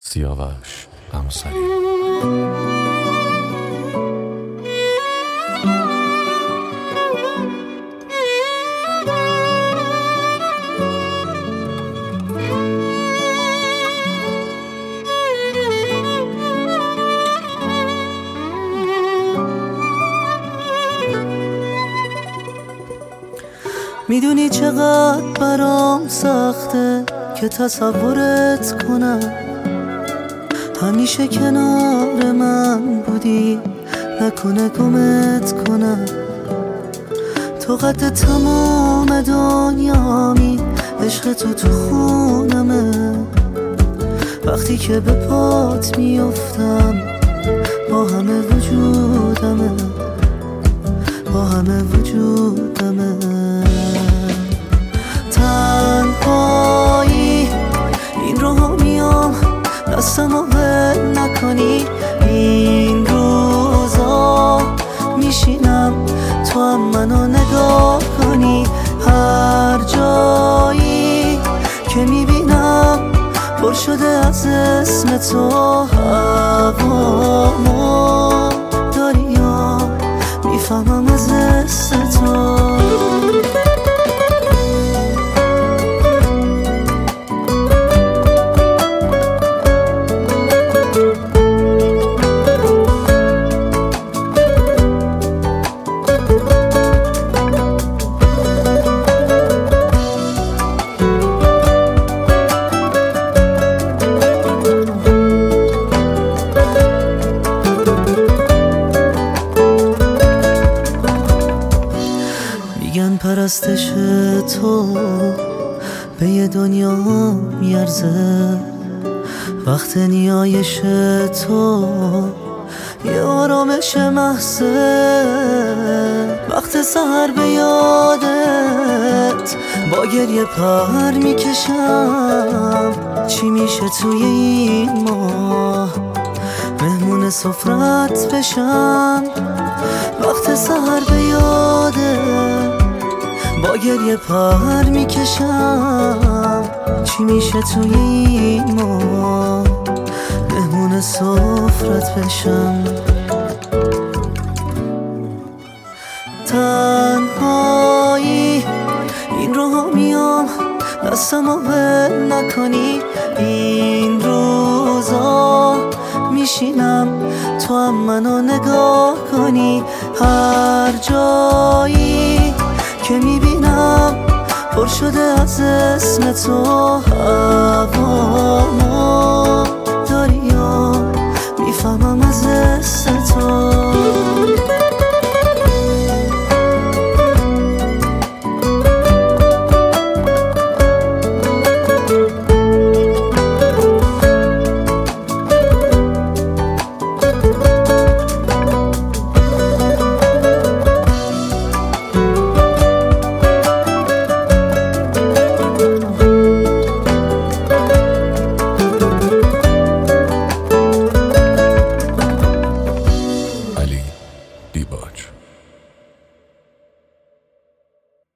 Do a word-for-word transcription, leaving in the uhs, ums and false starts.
سیاوش قمصری. میدونی چقدر برام سخته که تصورت کنم، همیشه کنار من بودی، نکنه گمت کنم. تو قد تمام دنیامی، عشق تو تو خونمه. وقتی که به پات میافتم با همه وجودمه، با همه وجودمه. تنهایی این رو میام، دستمو ول نکنی. این روزا میشینم تو هم منو نگاه کنی. هر جایی که میبینم پر شده از اسم تو. هوامو داری یا میفهمم از اسم تو. میگن پرستش تو به یه دنیا میارزه، وقت نیایش تو یه آرامش محضه. وقت سحر به یادت با گریه پر میکشم. چی میشه توی این ماه مهمون سفرت بشم. وقت سحر به یادت با گریه پر میکشم. چی میشه توی این ماه مهمون سفرت بشم. تنهایی این رو میام، دستمو ول نکنی. این روزا میشینم تو هم منو نگاه کنی. هر جایی که میبینم پر شده از اسم تو. هوامو